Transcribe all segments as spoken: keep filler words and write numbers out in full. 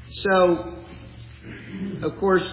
So, of course,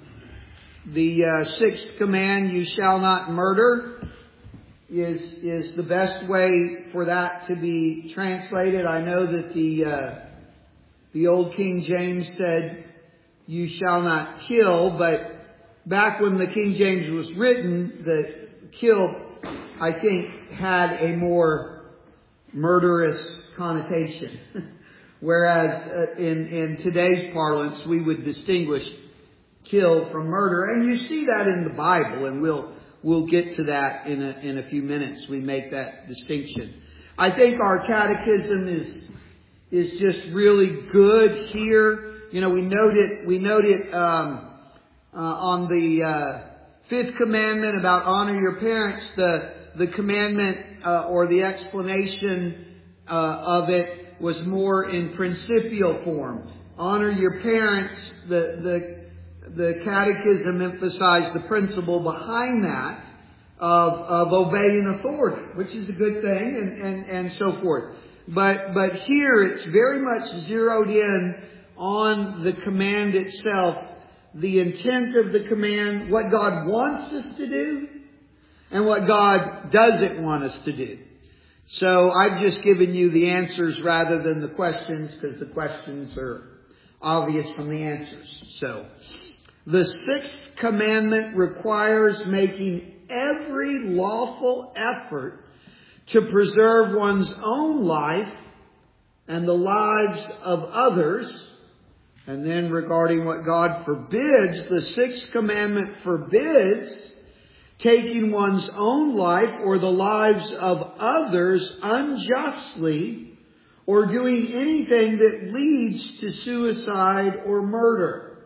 the uh, sixth command, you shall not murder, is is the best way for that to be translated. I know that the uh, the old King James said, you shall not kill, but back when the King James was written, the kill, I think, had a more murderous connotation. Whereas uh, in, in today's parlance, we would distinguish kill from murder. And you see that in the Bible, and we'll we'll get to that in a, in a few minutes. We make that distinction. I think our catechism is is just really good here. You know, we note it, we note it um, uh, on the uh, fifth commandment about honor your parents. The, the commandment uh, or the explanation uh, of it was more in principial form. Honor your parents. The, the, the catechism emphasized the principle behind that of, of obeying authority, which is a good thing, and, and, and so forth. But, but here it's very much zeroed in on the command itself, the intent of the command, what God wants us to do, and what God doesn't want us to do. So I've just given you the answers rather than the questions, because the questions are obvious from the answers. So, the sixth commandment requires making every lawful effort to preserve one's own life and the lives of others. And then regarding what God forbids, the sixth commandment forbids taking one's own life or the lives of others unjustly, or doing anything that leads to suicide or murder.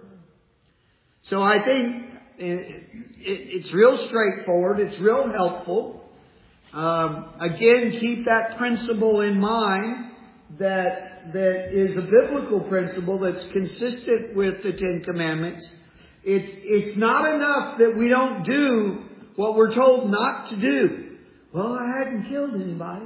So I think it's real straightforward. It's real helpful. Um, again, keep that principle in mind that that is a biblical principle that's consistent with the Ten Commandments. It's it's not enough that we don't do what we're told not to do. Well, I hadn't killed anybody.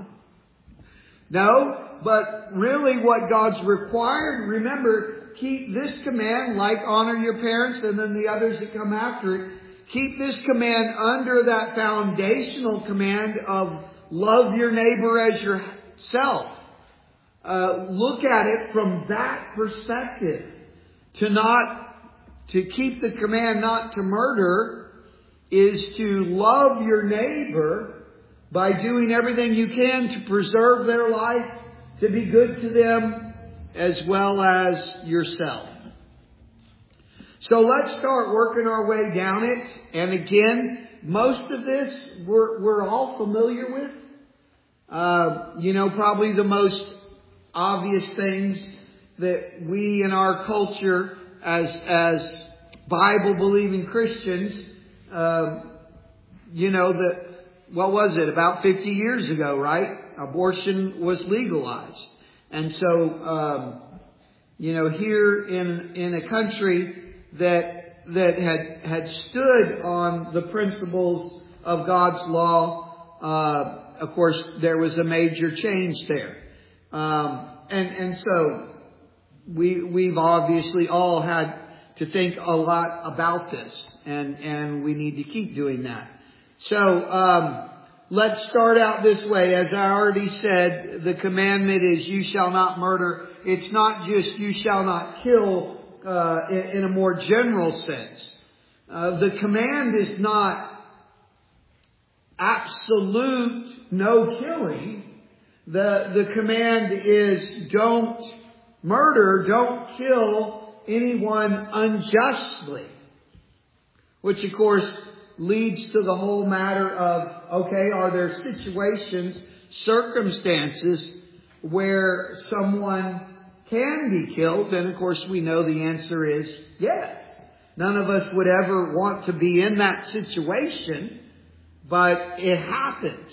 No, but really what God's required, remember, keep this command, like honor your parents and then the others that come after it. Keep this command under that foundational command of love your neighbor as yourself. Uh, look at it from that perspective. To not, to keep the command not to murder is to love your neighbor by doing everything you can to preserve their life, to be good to them, as well as yourself. So let's start working our way down it. And again, most of this we're, we're all familiar with. Uh, you know, probably the most obvious things that we in our culture as, as Bible-believing Christians, uh, you know, that, what was it, about fifty years ago, right? Abortion was legalized. And so, um, you know, here in, in a country that, that had, had stood on the principles of God's law, uh, of course, there was a major change there. Um, and, and so we, we've obviously all had to think a lot about this, and, and we need to keep doing that. So, um, let's start out this way. As I already said, the commandment is you shall not murder. It's not just you shall not kill, uh, in, in a more general sense. Uh, the command is not absolute no killing. The, the command is don't murder, don't kill anyone unjustly. Which of course leads to the whole matter of, okay, are there situations, circumstances where someone can be killed? And of course we know the answer is yes. None of us would ever want to be in that situation, but it happens.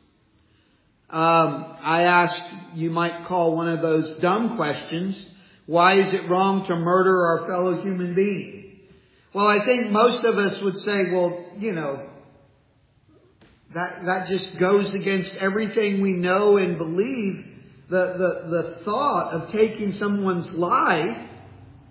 Um, I asked, you might call one of those dumb questions, why is it wrong to murder our fellow human being? Well, I think most of us would say, well, you know, that that just goes against everything we know and believe. The, the, the thought of taking someone's life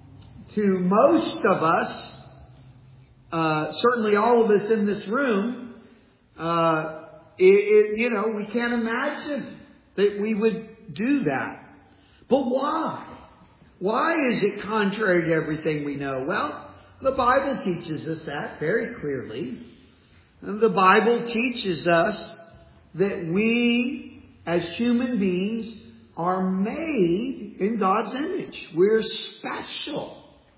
to most of us, uh, certainly all of us in this room, uh, it, it, you know, we can't imagine that we would do that. But why? Why is it contrary to everything we know? Well, the Bible teaches us that very clearly. And the Bible teaches us that we, as human beings, are made in God's image. We're special.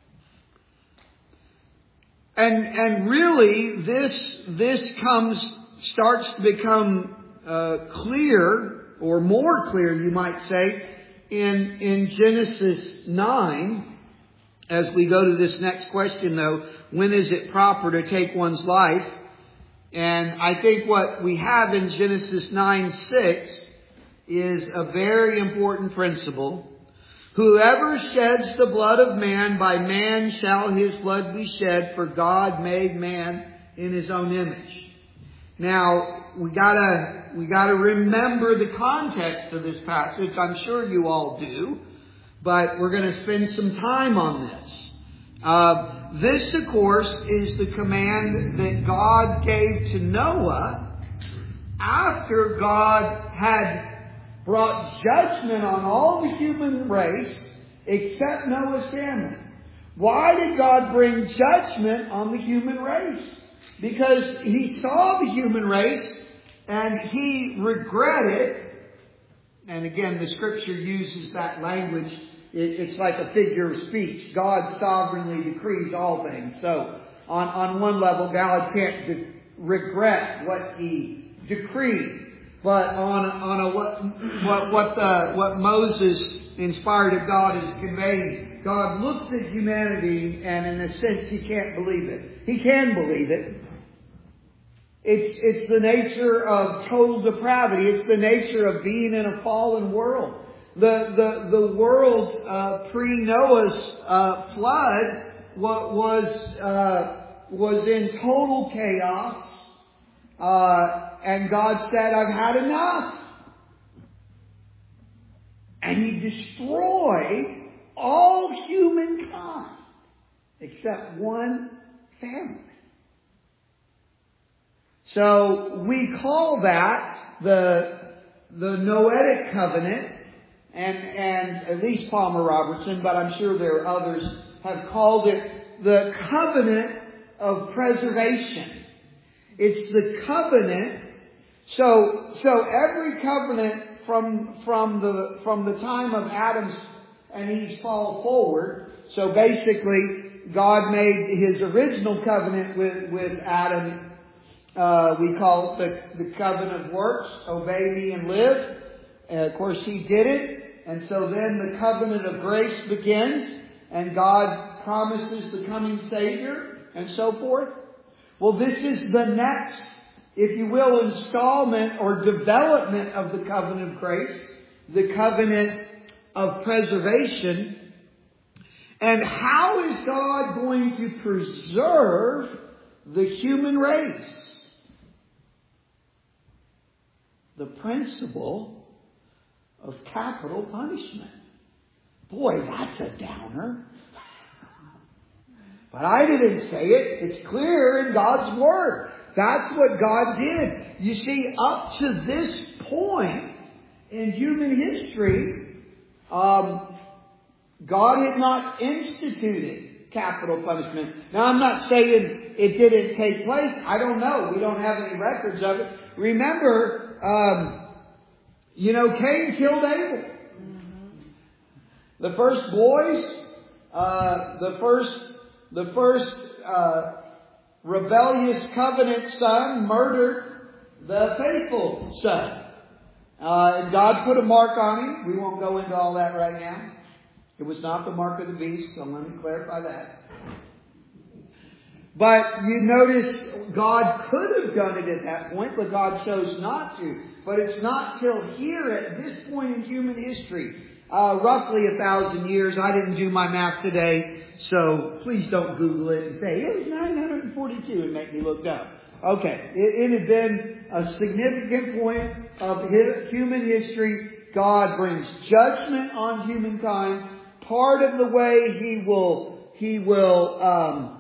And and really, this this comes starts to become uh, clear, or more clear, you might say, in in Genesis nine. As we go to this next question, though, when is it proper to take one's life? And I think what we have in Genesis nine six is a very important principle. Whoever sheds the blood of man, by man shall his blood be shed, for God made man in His own image. Now, we gotta, we gotta remember the context of this passage. I'm sure you all do, but we're going to spend some time on this. Uh, this, of course, is the command that God gave to Noah after God had brought judgment on all the human race except Noah's family. Why did God bring judgment on the human race? Because He saw the human race and He regretted, and again the Scripture uses that language, it's like a figure of speech. God sovereignly decrees all things. So on, on one level, God can't de- regret what He decreed. But on on a what what what the what Moses, inspired of God, is conveying, God looks at humanity and in a sense He can't believe it. He can believe it. It's it's the nature of total depravity. It's the nature of being in a fallen world. The the the world uh, pre Noah's uh, flood was uh, was in total chaos. Uh, and God said, I've had enough. And He destroyed all humankind except one family. So we call that the, the Noetic covenant, and, and at least Palmer Robertson, but I'm sure there are others, have called it the covenant of preservation. It's the covenant. So, so every covenant from, from the, from the time of Adam's and Eve's fall forward. So basically, God made His original covenant with, with Adam. Uh, we call it the, the covenant of works. Obey me and live. And of course, He did it. And so then the covenant of grace begins. And God promises the coming Savior and so forth. Well, this is the next, if you will, installment or development of the covenant of grace, the covenant of preservation. And how is God going to preserve the human race? The principle of capital punishment. Boy, that's a downer. But I didn't say it. It's clear in God's Word. That's what God did. You see, up to this point in human history, um, God had not instituted capital punishment. Now, I'm not saying it didn't take place. I don't know. We don't have any records of it. Remember, um, you know, Cain killed Abel. The first boys, uh, the first... The first uh, rebellious covenant son murdered the faithful son. Uh, and God put a mark on him. We won't go into all that right now. It was not the mark of the beast, so let me clarify that. But you notice God could have done it at that point, but God chose not to. But it's not till here at this point in human history, uh, roughly a thousand years. I didn't do my math today. So please don't Google it and say, it was nine hundred forty-two and make me look dumb. Okay. It, it had been a significant point of human history. God brings judgment on humankind. Part of the way He will He will um,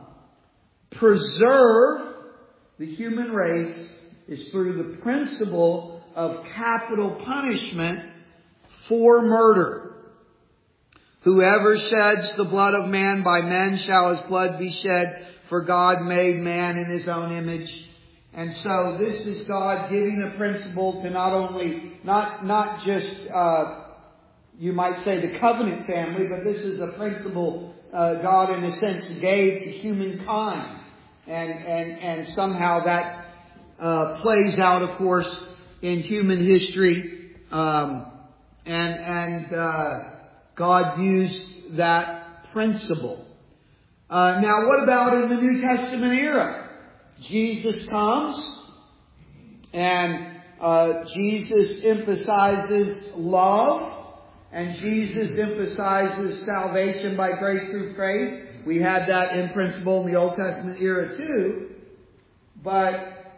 preserve the human race is through the principle of capital punishment for murder. Whoever sheds the blood of man, by men shall his blood be shed, for God made man in his own image. And so this is God giving a principle to not only, not, not just, uh, you might say the covenant family, but this is a principle uh, God in a sense gave to humankind. And, and, and somehow that uh, plays out, of course, in human history. Um, and, and, uh, God used that principle. Uh, now what about in the New Testament era? Jesus comes and uh, Jesus emphasizes love, and Jesus emphasizes salvation by grace through faith. We had that in principle in the Old Testament era too. But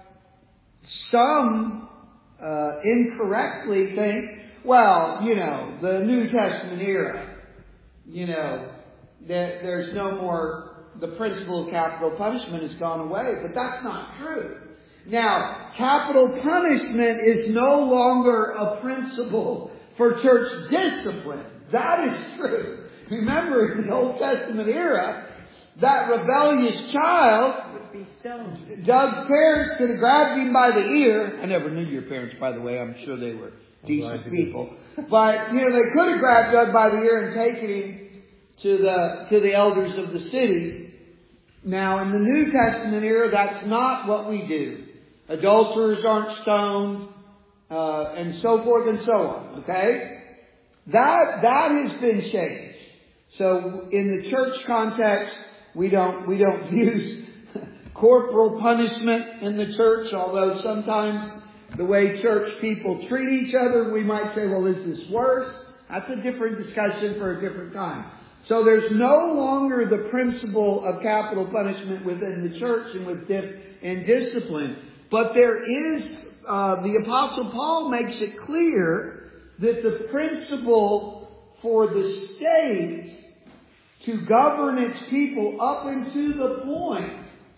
some uh, incorrectly think, well, you know, the New Testament era, you know, that there's no more, the principle of capital punishment has gone away. But that's not true. Now, capital punishment is no longer a principle for church discipline. That is true. Remember, in the Old Testament era, that rebellious child would be stoned. Doug's parents could have grabbed him by the ear. I never knew your parents, by the way. I'm sure they were decent people. But, you know, they could have grabbed Doug by the ear and taken him to the, to the elders of the city. Now, in the New Testament era, that's not what we do. Adulterers aren't stoned, uh, and so forth and so on. Okay? That, that has been changed. So, in the church context, we don't, we don't use corporal punishment in the church, although sometimes the way church people treat each other, we might say, well, is this worse? That's a different discussion for a different time. So there's no longer the principle of capital punishment within the church and with dif- and discipline. But there is, uh, the Apostle Paul makes it clear that the principle for the state to govern its people up into the point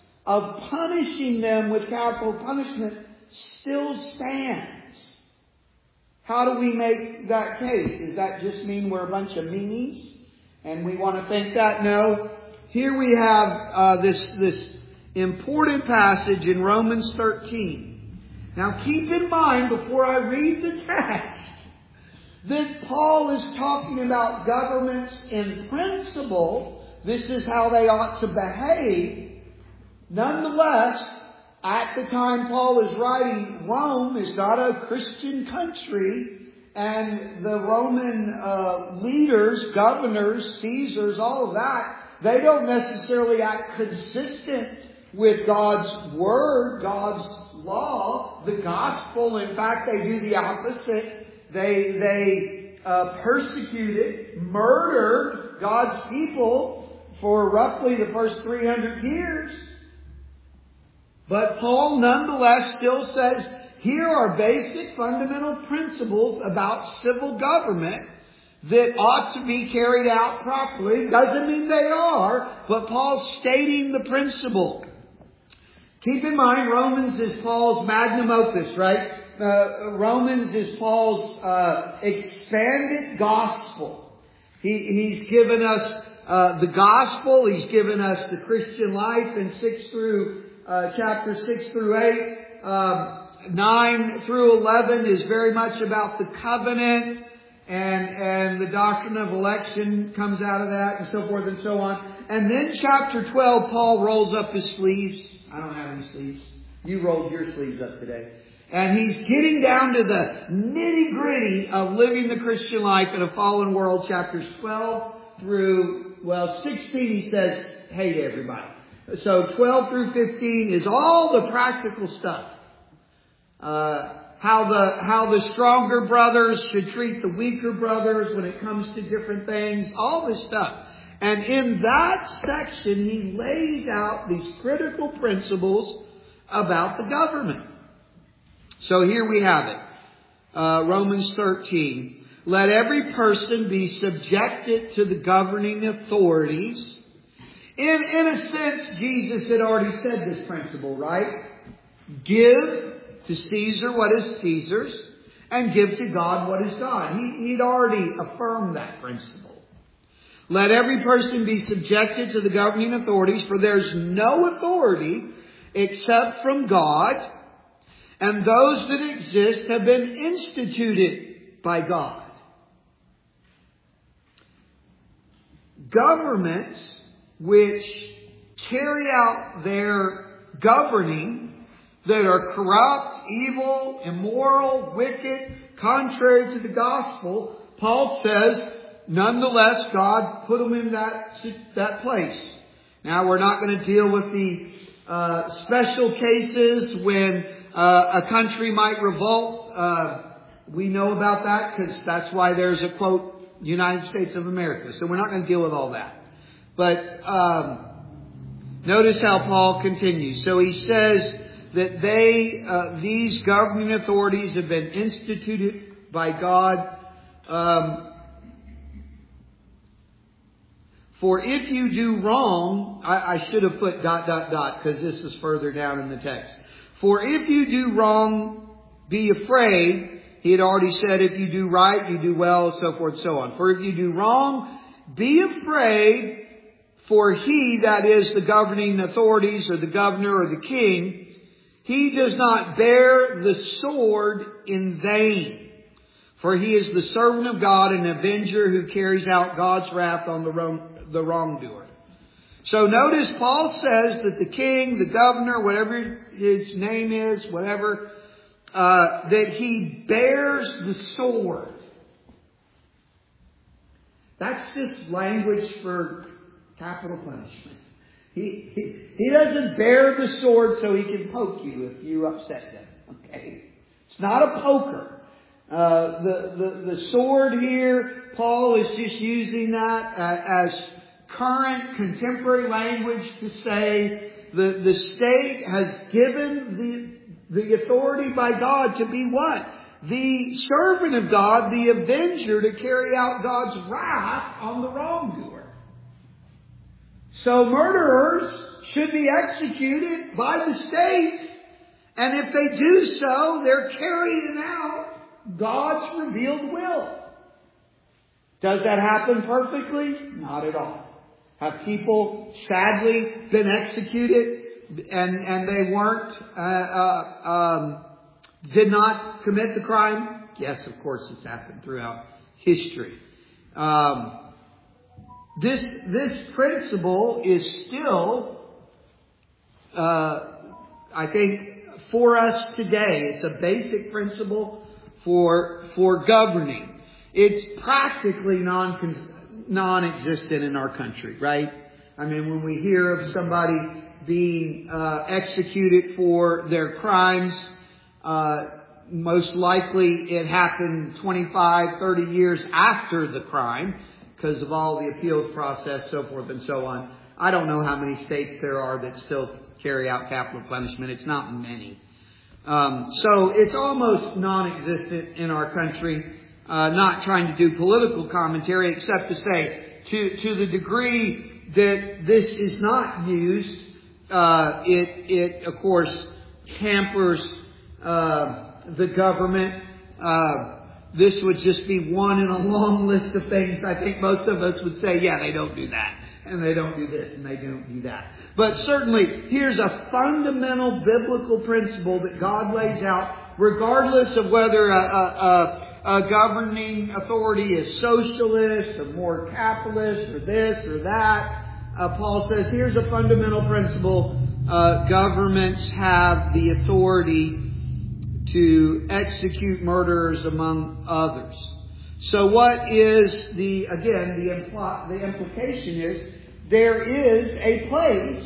of punishing them with capital punishment still stands. How do we make that case? Does that just mean we're a bunch of meanies and we want to think that? No. Here we have uh, this, this important passage in Romans thirteen. Now keep in mind, before I read the text, that Paul is talking about governments in principle. This is how they ought to behave. Nonetheless, at the time Paul is writing, Rome is not a Christian country, and the Roman uh, leaders, governors, Caesars, all of that, they don't necessarily act consistent with God's Word, God's law, the gospel. In fact, they do the opposite. They, they uh, persecuted, murdered God's people for roughly the first three hundred years. But Paul nonetheless still says, here are basic fundamental principles about civil government that ought to be carried out properly. Doesn't mean they are, but Paul's stating the principle. Keep in mind, Romans is Paul's magnum opus, right? Uh, Romans is Paul's uh, expanded gospel. He, he's given us uh, the gospel. He's given us the Christian life in six through uh, chapter six through eight. Uh, nine through eleven is very much about the covenant, and and the doctrine of election comes out of that, and so forth and so on. And then chapter twelve, Paul rolls up his sleeves. I don't have any sleeves. You rolled your sleeves up today. And he's getting down to the nitty gritty of living the Christian life in a fallen world. Chapters twelve through, well, sixteen, he says, hey to everybody. So twelve through fifteen is all the practical stuff. Uh, how the, how the stronger brothers should treat the weaker brothers when it comes to different things. All this stuff. And in that section, he lays out these critical principles about the government. So here we have it. Uh, Romans thirteen. Let every person be subjected to the governing authorities, In, in a sense, Jesus had already said this principle, right? Give to Caesar what is Caesar's, and give to God what is God. He, he'd already affirmed that principle. Let every person be subjected to the governing authorities, for there's no authority except from God, and those that exist have been instituted by God. Governments which carry out their governing that are corrupt, evil, immoral, wicked, contrary to the gospel, Paul says, nonetheless, God put them in that, that place. Now, we're not going to deal with the uh, special cases when uh, a country might revolt. Uh, we know about that because that's why there's a quote, United States of America. So we're not going to deal with all that. But um, notice how Paul continues. So he says that they, uh, these governing authorities have been instituted by God. Um, For if you do wrong, I, I should have put dot, dot, dot, because this is further down in the text. For if you do wrong, be afraid. He had already said if you do right, you do well, so forth and so on. For if you do wrong, be afraid, for he, that is the governing authorities or the governor or the king, he does not bear the sword in vain. For he is the servant of God, an avenger who carries out God's wrath on the wrong, the wrongdoer. So notice Paul says that the king, the governor, whatever his name is, whatever, uh, that he bears the sword. That's just language for capital punishment. He, he, he doesn't bear the sword so he can poke you if you upset them. Okay? It's not a poker. Uh, the, the, the sword here, Paul is just using that uh, as current contemporary language to say the, the state has given the, the authority by God to be what? The servant of God, the avenger to carry out God's wrath on the wrongdoer. So murderers should be executed by the state. And if they do so, they're carrying out God's revealed will. Does that happen perfectly? Not at all. Have people sadly been executed and, and they weren't, uh, uh, um, did not commit the crime? Yes, of course it's happened throughout history. Um, this, this principle is still, uh, I think for us today, it's a basic principle for, for governing. It's practically non, non-existent in our country, right? I mean, when we hear of somebody being uh, executed for their crimes, uh, most likely it happened twenty-five, thirty years after the crime because of all the appeals process, so forth and so on. I don't know how many states there are that still carry out capital punishment. It's not many. Um, so it's almost non-existent in our country. Uh, not trying to do political commentary, except to say, to to the degree that this is not used, uh, it it of course hampers uh, the government. Uh, this would just be one in a long list of things. I think most of us would say, yeah, they don't do that, and they don't do this, and they don't do that. But certainly, here's a fundamental biblical principle that God lays out, regardless of whether a, a, a A governing authority is socialist or more capitalist or this or that. Uh, Paul says, here's a fundamental principle. Uh, governments have the authority to execute murderers among others. So what is the, again, the, impl- the implication is there is a place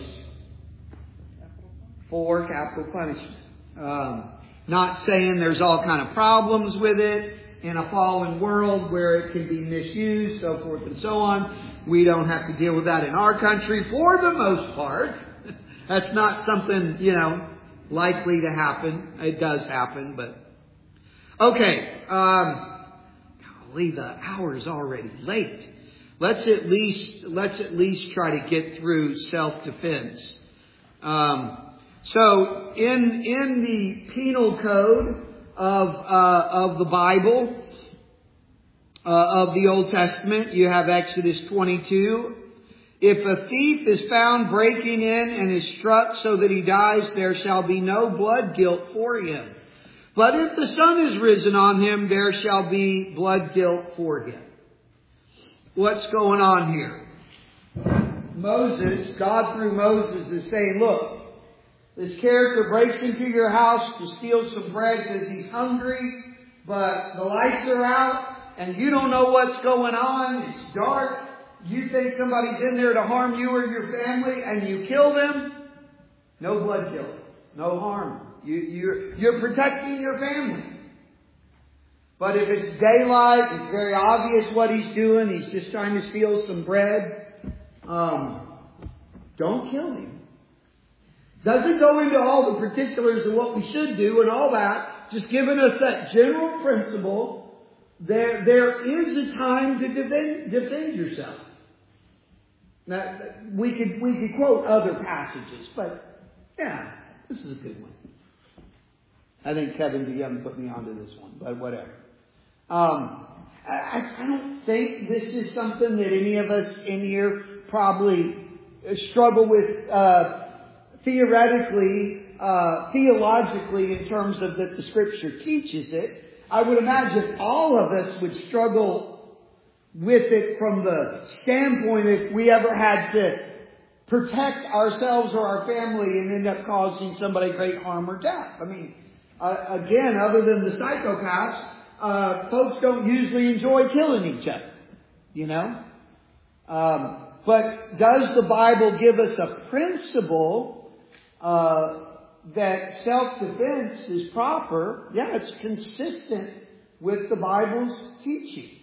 for capital punishment. Um, not saying there's all kind of problems with it. In a fallen world where it can be misused, so forth and so on. We don't have to deal with that in our country for the most part. That's not something, you know, likely to happen. It does happen, but... Okay, um, golly, the hour is already late. let's at least let's at least try to get through self-defense. Um, so in in the penal code of uh, of the Bible uh, of the Old Testament, you have Exodus twenty-two. If a thief is found breaking in and is struck so that he dies, there shall be no blood guilt for him. But if the sun is risen on him, there shall be blood guilt for him. What's going on here? Moses, God through Moses is saying, look, this character breaks into your house to steal some bread because he's hungry, but the lights are out and you don't know what's going on. It's dark. You think somebody's in there to harm you or your family and you kill them. No blood guilt. No harm. You, you're, you're protecting your family. But if it's daylight, it's very obvious what he's doing. He's just trying to steal some bread. Um, don't kill him. Doesn't go into all the particulars of what we should do and all that. Just giving us that general principle. There, there is a time to defend, defend yourself. Now, we could, we could quote other passages, but yeah, this is a good one. I think Kevin DeYoung put me onto this one, but whatever. Um, I, I don't think this is something that any of us in here probably struggle with uh, theoretically, uh, theologically in terms of that the Scripture teaches it. I would imagine all of us would struggle with it from the standpoint if we ever had to protect ourselves or our family and end up causing somebody great harm or death. I mean, uh, again, other than the psychopaths, uh, folks don't usually enjoy killing each other, you know? Um, but does the Bible give us a principle uh, that self-defense is proper? Yeah, it's consistent with the Bible's teaching.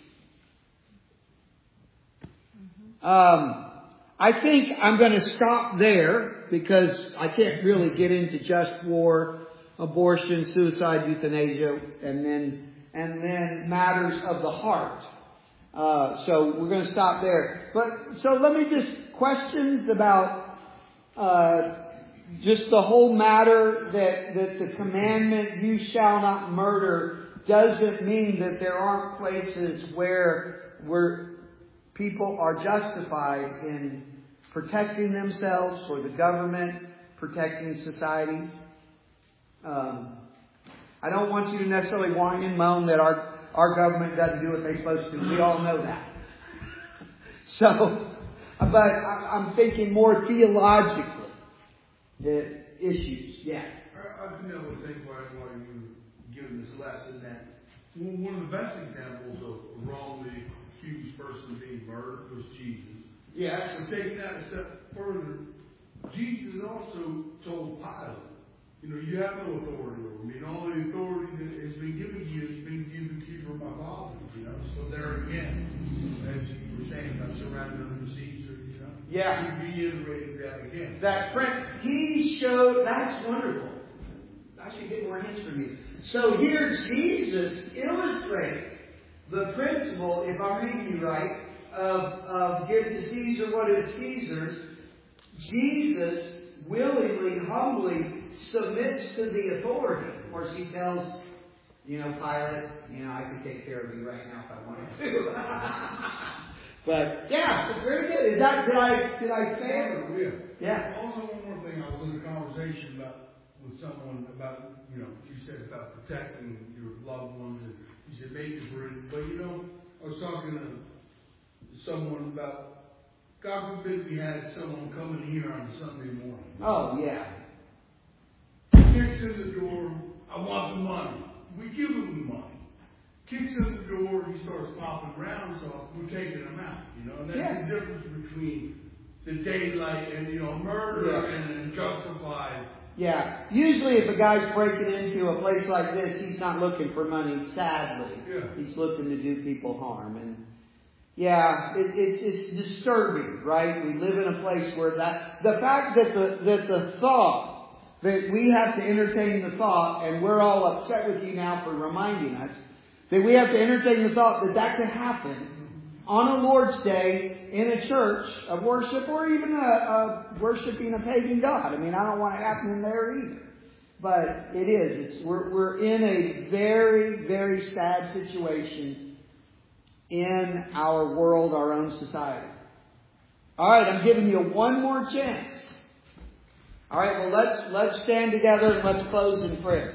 Um, I think I'm going to stop there because I can't really get into just war, abortion, suicide, euthanasia, and then and then matters of the heart. Uh, so we're going to stop there. But so let me just questions about uh, just the whole matter that that the commandment "You shall not murder" doesn't mean that there aren't places where we're people are justified in protecting themselves or the government, protecting society. Um, I don't want you to necessarily whine and moan that our, our government doesn't do what they're supposed to do. We all know that. So, but I'm thinking more theologically. The issues, yeah. I, I think I would think why, why you're giving this lesson that one of the best examples of wrongly accused person being murdered was Jesus. Yes. And taking that a step further, Jesus also told Pilate, you know, you have no authority over me. And all the authority that has been given to you has been given to you from my Father. You know, so there again, as you were saying, about surrounded under Caesar, you know. Yeah. He reiterated that again. That print, he showed, that's wonderful. I should get more hints from you. So here Jesus illustrates the principle, if I'm reading you right, of, of give to Caesar what is Caesar's. Jesus willingly, humbly submits to the authority. Of course, he tells, you know, Pilate, you know, I can take care of you right now if I wanted to. But yeah, it's very good. Is that did I did I fail? Yeah. Yeah. Also, one more thing, I was in a conversation about with someone about, you know, you said about protecting your loved ones, and he said babies were in, but you know, I was talking to someone about, God forbid we had someone coming here on a Sunday morning. Oh yeah. Kicks in the door, I want the money. We give him the money. Kicks in the door, he starts popping rounds off, we're taking him out, you know, and that's Yeah. the difference between the daylight and, you know, murder Yeah. and, and justified. Yeah. Usually if a guy's breaking into a place like this, he's not looking for money, sadly. Yeah. He's looking to do people harm. And yeah, it, it's, it's disturbing, right? We live in a place where that, the fact that the, that the thought, that we have to entertain the thought, and we're all upset with you now for reminding us, that we have to entertain the thought that that could happen on a Lord's Day in a church of worship, or even a, a worshiping a pagan god. I mean, I don't want it happening there either. But it is. It's, we're, we're in a very, very sad situation in our world, our own society. All right, I'm giving you one more chance. All right, well, let's let's stand together and let's close in prayer.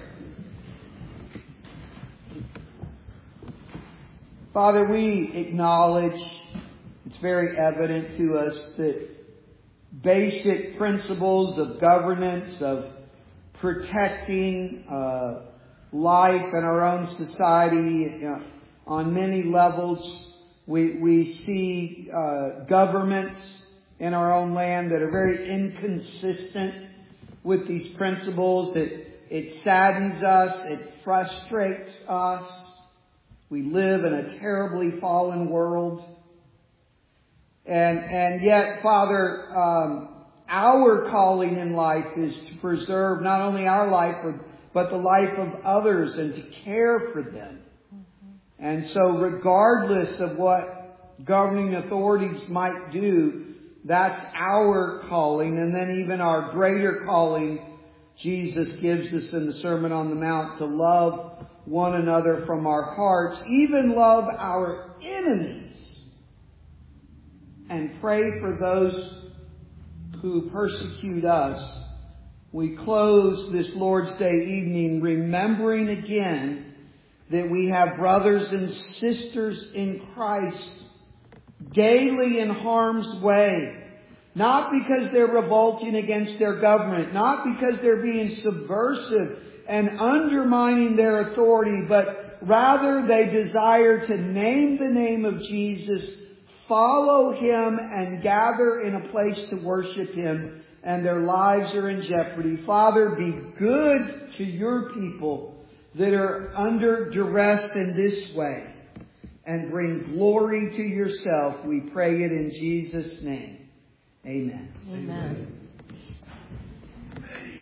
Father, we acknowledge, it's very evident to us that basic principles of governance, of protecting uh, life in our own society, you know, on many levels, we we see uh, governments in our own land that are very inconsistent with these principles. It it saddens us, it frustrates us. We live in a terribly fallen world. And, and yet, Father, um, our calling in life is to preserve not only our life, but the life of others and to care for them. Mm-hmm. And so regardless of what governing authorities might do, that's our calling. And then even our greater calling, Jesus gives us in the Sermon on the Mount, to love one another from our hearts, even love our enemies, and pray for those who persecute us. We close this Lord's Day evening remembering again that we have brothers and sisters in Christ daily in harm's way. Not because they're revolting against their government, not because they're being subversive and undermining their authority, but rather they desire to name the name of Jesus, follow Him, and gather in a place to worship Him, and their lives are in jeopardy. Father, be good to your people that are under duress in this way, and bring glory to yourself. We pray it in Jesus' name. Amen. Amen.